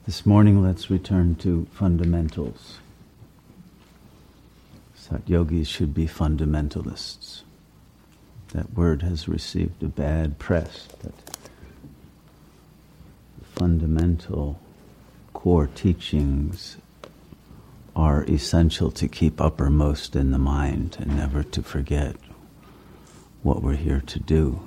This morning, let's return to fundamentals. Sat yogis should be fundamentalists. That word has received a bad press, but the fundamental core teachings are essential to keep uppermost in the mind and never to forget what we're here to do.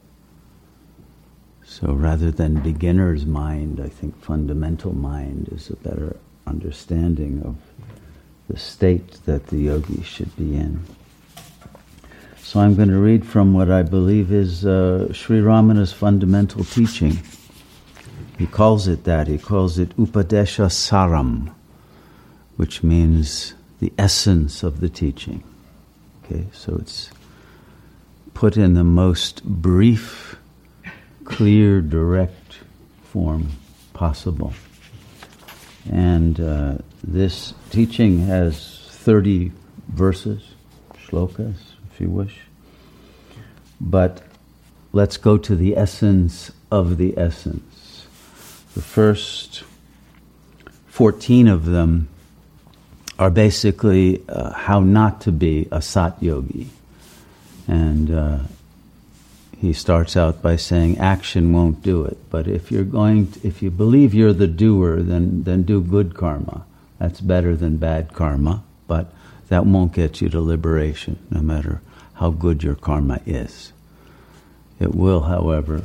So rather than beginner's mind, I think fundamental mind is a better understanding of the state that the yogi should be in. So I'm going to read from what I believe is Sri Ramana's fundamental teaching. He calls it that. He calls it Upadesha Saram, which means the essence of the teaching. Okay, so it's put in the most brief, clear, direct form possible. And this teaching has 30 verses, shlokas, if you wish. But let's go to the essence of the essence. The first 14 of them are basically how not to be a sat yogi. And he starts out by saying action won't do it. But if you believe you're the doer, then do good karma. That's better than bad karma, but that won't get you to liberation, no matter how good your karma is. It will, however,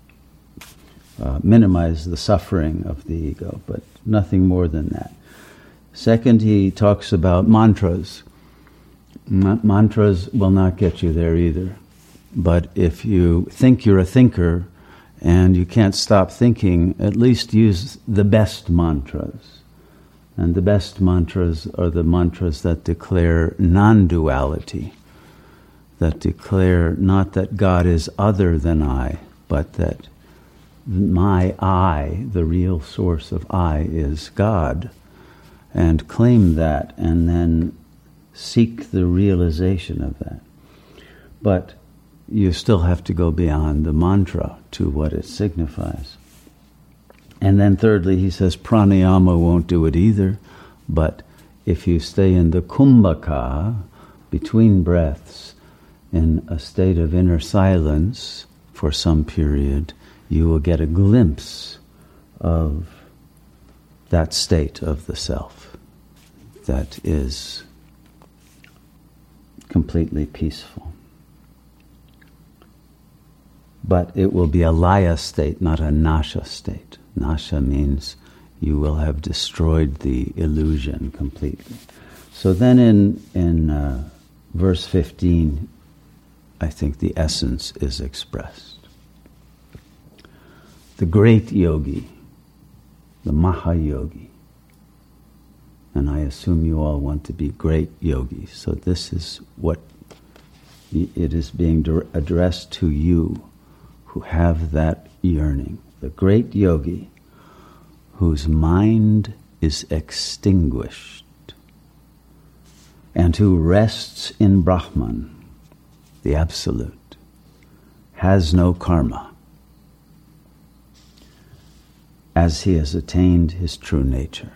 minimize the suffering of the ego, but nothing more than that. Second, he talks about mantras. Mantras will not get you there either. But if you think you're a thinker and you can't stop thinking, at least use the best mantras. And the best mantras are the mantras that declare non-duality, that declare not that God is other than I, but that my I, the real source of I, is God. And claim that, and then seek the realization of that. But you still have to go beyond the mantra to what it signifies. And then thirdly, he says pranayama won't do it either, but if you stay in the kumbhaka, between breaths, in a state of inner silence for some period, you will get a glimpse of that state of the self that is completely peaceful. But it will be a laya state, not a nasha state. Nasha means you will have destroyed the illusion completely. So then in verse 15, I think the essence is expressed. The great yogi, the Mahayogi, and I assume you all want to be great yogis, so this is what it is being addressed to you who have that yearning. The great yogi whose mind is extinguished and who rests in Brahman, the Absolute, has no karma, as he has attained his true nature.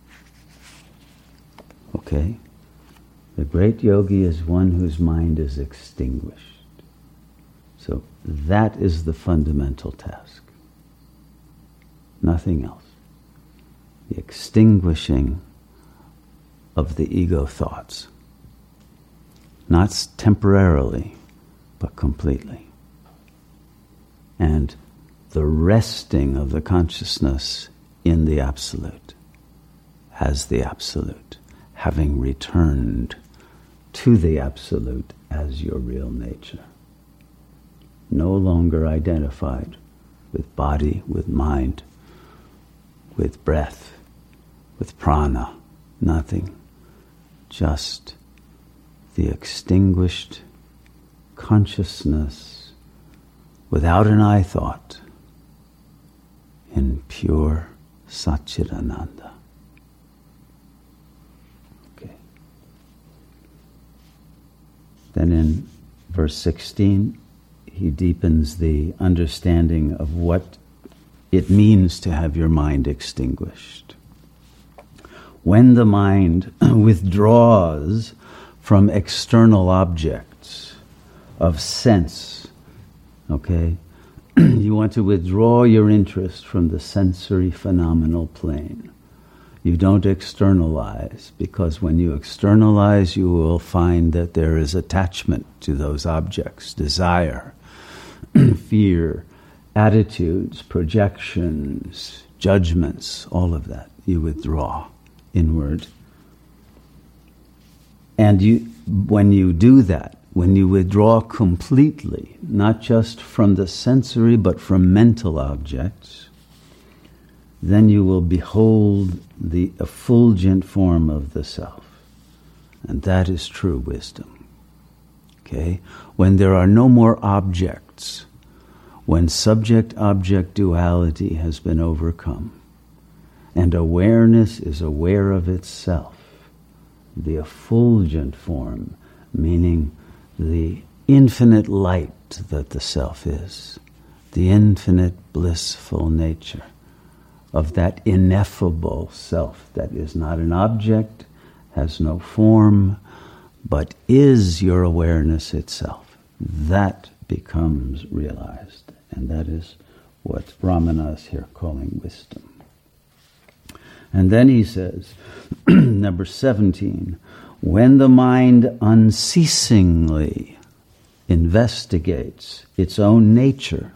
Okay? The great yogi is one whose mind is extinguished. So that is the fundamental task. Nothing else. The extinguishing of the ego thoughts. Not temporarily, but completely. And the resting of the consciousness in the Absolute, as the Absolute, having returned to the Absolute as your real nature. No longer identified with body, with mind, with breath, with prana, nothing. Just the extinguished consciousness without an I thought in pure Satchidananda. Okay. Then in verse 16, he deepens the understanding of what it means to have your mind extinguished. When the mind withdraws from external objects of sense, okay, you want to withdraw your interest from the sensory phenomenal plane. You don't externalize, because when you externalize, you will find that there is attachment to those objects, desire, fear, attitudes, projections, judgments, all of that. You withdraw inward. And when you do that, when you withdraw completely, not just from the sensory but from mental objects, then you will behold the effulgent form of the self. And that is true wisdom. Okay? When there are no more objects, when subject-object duality has been overcome, and awareness is aware of itself, the effulgent form, meaning the infinite light that the self is, the infinite blissful nature of that ineffable self that is not an object, has no form, but is your awareness itself. That becomes realized, and that is what Ramana is here calling wisdom. And then he says, number 17, when the mind unceasingly investigates its own nature,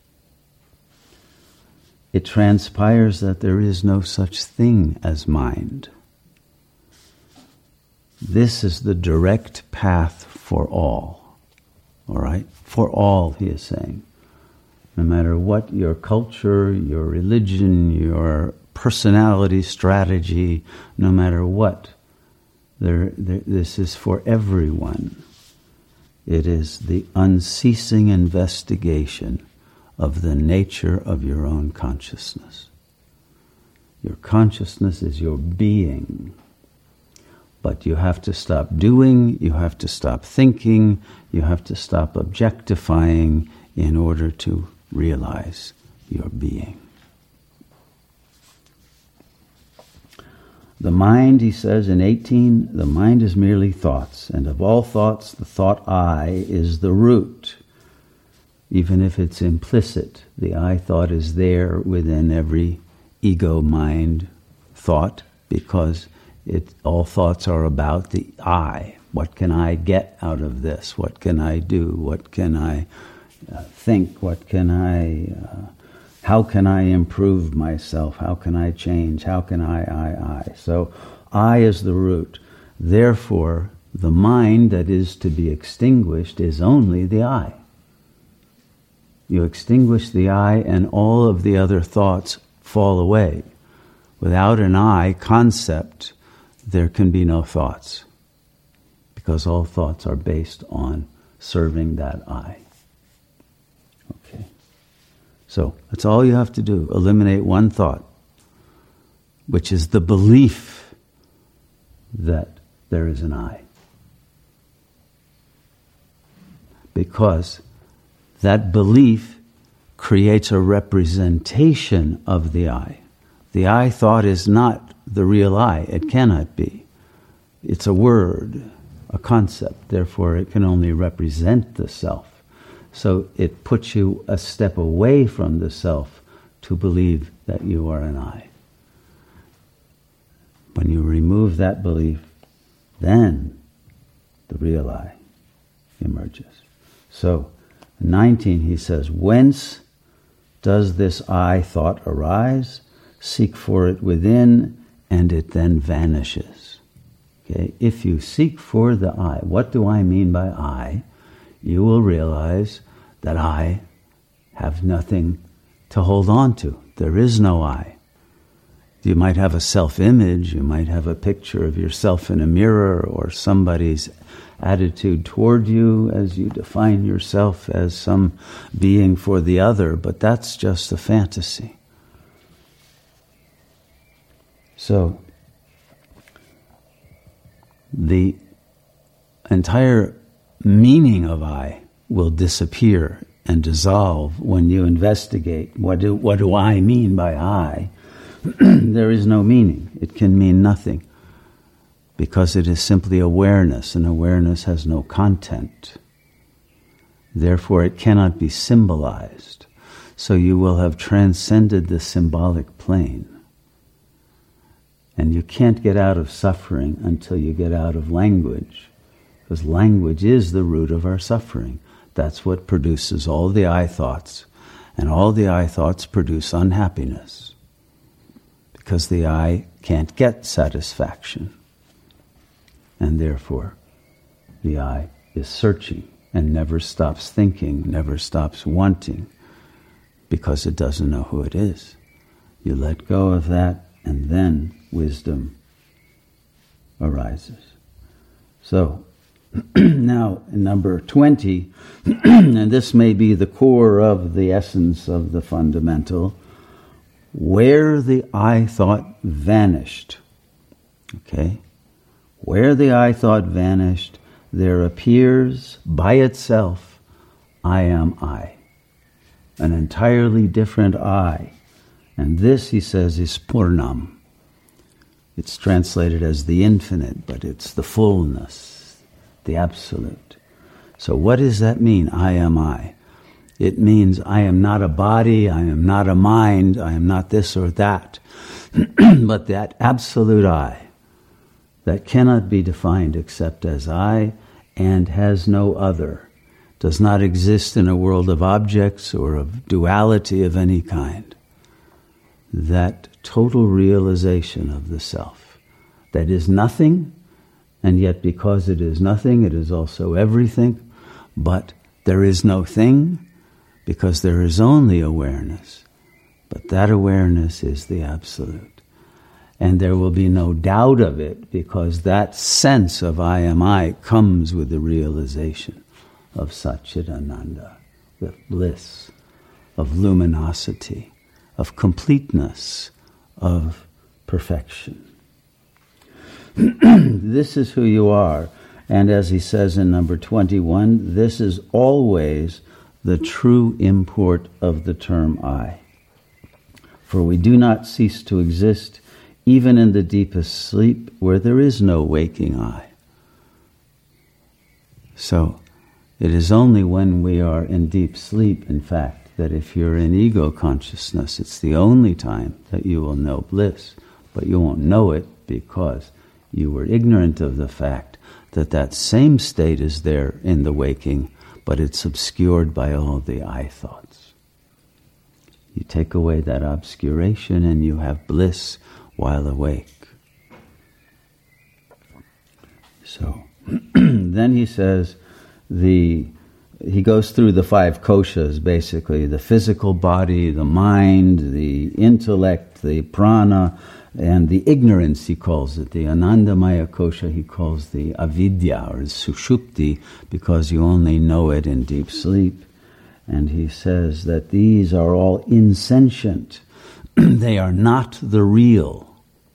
it transpires that there is no such thing as mind. This is the direct path for all. All right? For all, he is saying. No matter what your culture, your religion, your personality, strategy, no matter what, this is for everyone. It is the unceasing investigation of the nature of your own consciousness. Your consciousness is your being. But you have to stop doing, you have to stop thinking, you have to stop objectifying in order to realize your being. The mind, he says in 18, the mind is merely thoughts, and of all thoughts, the thought I is the root. Even if it's implicit, the I thought is there within every ego mind thought, because all thoughts are about the I. What can I get out of this? What can I do? What can I think? How can I improve myself? How can I change? How can I? So I is the root. Therefore, the mind that is to be extinguished is only the I. You extinguish the I and all of the other thoughts fall away. Without an I concept, there can be no thoughts, because all thoughts are based on serving that I. Okay. So that's all you have to do. Eliminate one thought, which is the belief that there is an I. Because that belief creates a representation of the I. The I thought is not the real I. It cannot be. It's a word, a concept. Therefore, it can only represent the self. So it puts you a step away from the self to believe that you are an I. When you remove that belief, then the real I emerges. So, 19, he says, whence does this I thought arise? Seek for it within, and it then vanishes. Okay? If you seek for the I, what do I mean by I? You will realize that I have nothing to hold on to. There is no I. You might have a self-image, you might have a picture of yourself in a mirror, or somebody's attitude toward you as you define yourself as some being for the other, but that's just a fantasy. So, the entire meaning of I will disappear and dissolve when you investigate what do I mean by I. There is no meaning. It can mean nothing because it is simply awareness, and awareness has no content. Therefore, it cannot be symbolized. So you will have transcended the symbolic plane. And you can't get out of suffering until you get out of language, because language is the root of our suffering. That's what produces all the I thoughts, and all the I thoughts produce unhappiness, because the I can't get satisfaction. And therefore, the I is searching and never stops thinking, never stops wanting, because it doesn't know who it is. You let go of that, and then wisdom arises. So, now in number 20, and this may be the core of the essence of the fundamental, where the I thought vanished. Okay? Where the I thought vanished, there appears by itself, I am I. An entirely different I. And this, he says, is Purnam. It's translated as the infinite, but it's the fullness, the absolute. So what does that mean, I am I? It means I am not a body, I am not a mind, I am not this or that, but that absolute I, that cannot be defined except as I and has no other, does not exist in a world of objects or of duality of any kind. That total realization of the self, that is nothing, and yet because it is nothing, it is also everything, but there is no thing, because there is only awareness, but that awareness is the absolute. And there will be no doubt of it, because that sense of I am I comes with the realization of Satchidananda, with bliss, of luminosity, of completeness, of perfection. This is who you are. And as he says in number 21, this is always the true import of the term I. For we do not cease to exist even in the deepest sleep where there is no waking I. So, it is only when we are in deep sleep, in fact, that if you're in ego consciousness, it's the only time that you will know bliss, but you won't know it because you were ignorant of the fact that that same state is there in the waking, but it's obscured by all the I thoughts. You take away that obscuration and you have bliss while awake. So, then he says, he goes through the 5 koshas, basically, the physical body, the mind, the intellect, the prana, and the ignorance, he calls it. The Anandamaya kosha, he calls the avidya, or sushupti, because you only know it in deep sleep. And he says that these are all insentient. They are not the real.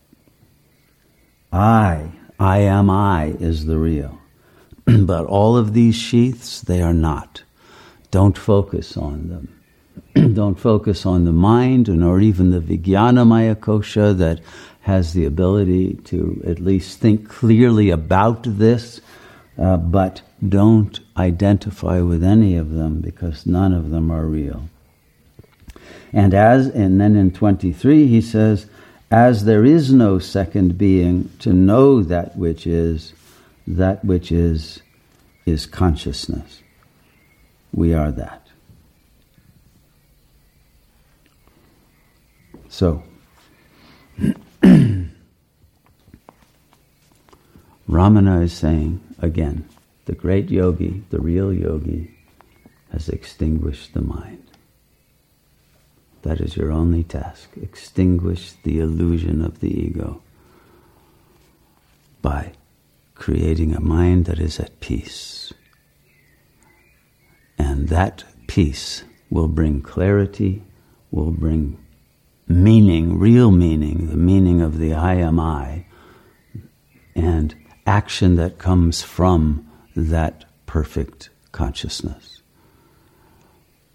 I am I is the real. But all of these sheaths, they are not. Don't focus on them. Don't focus on the mind, nor even the Vijnanamaya kosha that has the ability to at least think clearly about this, but don't identify with any of them because none of them are real. And then in 23 he says, as there is no second being to know that which is consciousness. We are that. So, Ramana is saying, again, the great yogi, the real yogi, has extinguished the mind. That is your only task. Extinguish the illusion of the ego by creating a mind that is at peace. And that peace will bring clarity, will bring meaning, real meaning, the meaning of the I am I, and action that comes from that perfect consciousness.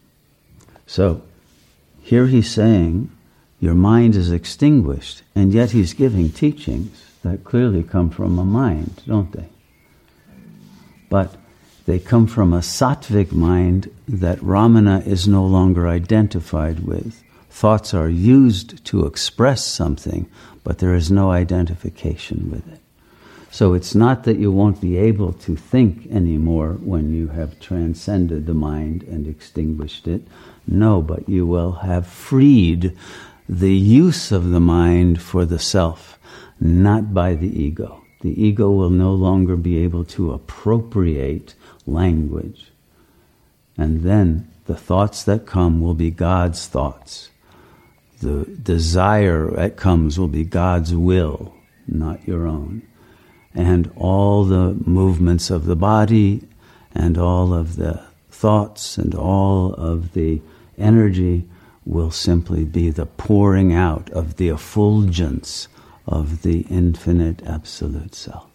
So here he's saying your mind is extinguished, and yet he's giving teachings that clearly come from a mind, don't they? But they come from a sattvic mind that Ramana is no longer identified with. Thoughts are used to express something, but there is no identification with it. So it's not that you won't be able to think anymore when you have transcended the mind and extinguished it. No, but you will have freed the use of the mind for the self, not by the ego. The ego will no longer be able to appropriate language. And then the thoughts that come will be God's thoughts. The desire that comes will be God's will, not your own. And all the movements of the body and all of the thoughts and all of the energy will simply be the pouring out of the effulgence of the infinite absolute self.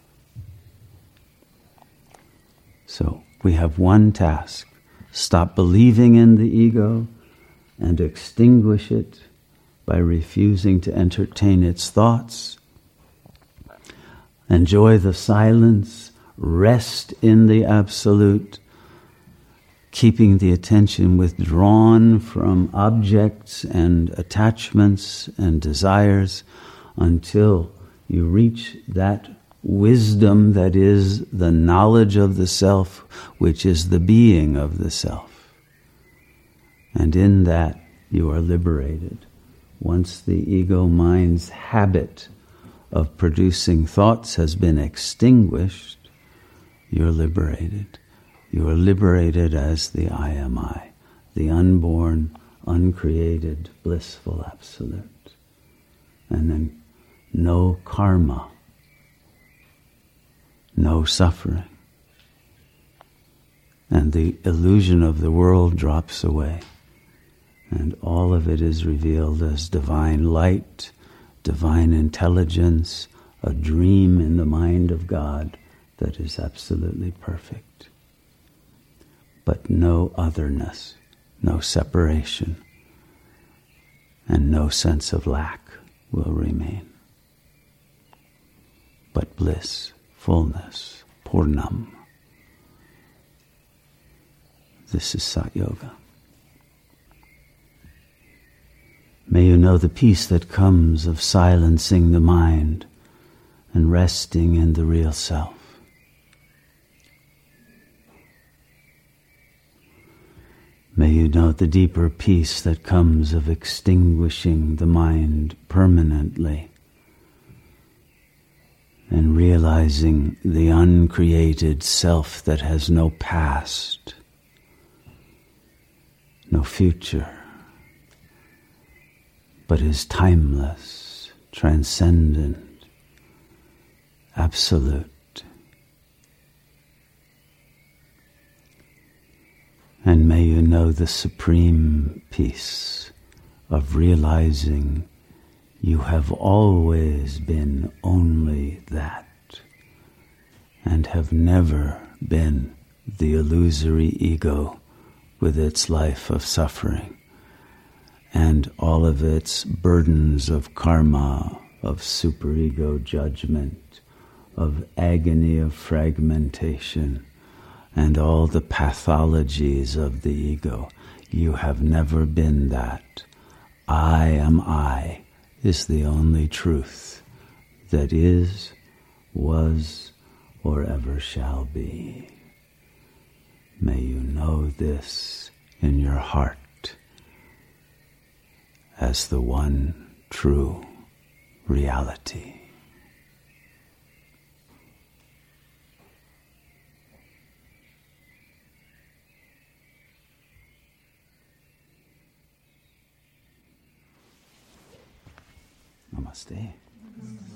So we have one task: stop believing in the ego and extinguish it by refusing to entertain its thoughts. Enjoy the silence, rest in the absolute, keeping the attention withdrawn from objects and attachments and desires until you reach that wisdom that is the knowledge of the self, which is the being of the self. And in that you are liberated. Once the ego mind's habit of producing thoughts has been extinguished, you're liberated. You are liberated as the I am I, the unborn, uncreated, blissful absolute. And then no karma, no suffering. And the illusion of the world drops away. And all of it is revealed as divine light, divine intelligence, a dream in the mind of God that is absolutely perfect. But no otherness, no separation, and no sense of lack will remain. But bliss, fullness, Purnam. This is Sat Yoga. May you know the peace that comes of silencing the mind and resting in the real self. May you know the deeper peace that comes of extinguishing the mind permanently and realizing the uncreated self that has no past, no future, but is timeless, transcendent, absolute. And may you know the supreme peace of realizing you have always been only that and have never been the illusory ego with its life of suffering and all of its burdens of karma, of superego judgment, of agony of fragmentation, and all the pathologies of the ego. You have never been that. I am I is the only truth that is, was, or ever shall be. May you know this in your heart as the one true reality. Namaste.